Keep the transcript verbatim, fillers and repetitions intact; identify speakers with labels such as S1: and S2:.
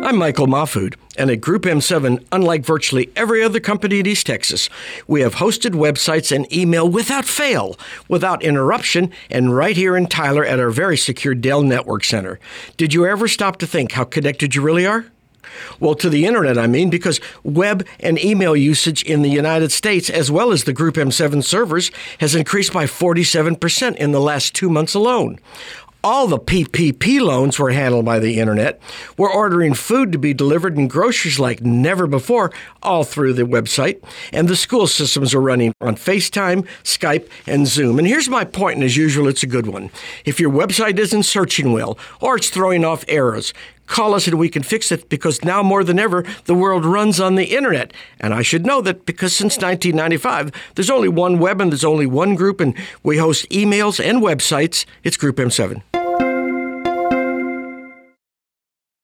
S1: I'm Michael Mahfood, and at Group M seven, unlike virtually every other company in East Texas, we have hosted websites and email without fail, without interruption, and right here in Tyler at our very secure Dell Network Center. Did you ever stop to think how connected you really are? Well, to the internet, I mean, because web and email usage in the United States, as well as the Group M seven servers, has increased by forty-seven percent in the last two months alone. All the P P P loans were handled by the internet. We're ordering food to be delivered and groceries like never before, all through the website. And the school systems are running on FaceTime, Skype, and Zoom. And here's my point, and as usual, it's a good one. If your website isn't searching well, or it's throwing off errors, call us and we can fix it, because now more than ever, the world runs on the internet. And I should know that because since nineteen ninety-five, there's only one web and there's only one group, and we host emails and websites. It's Group M seven.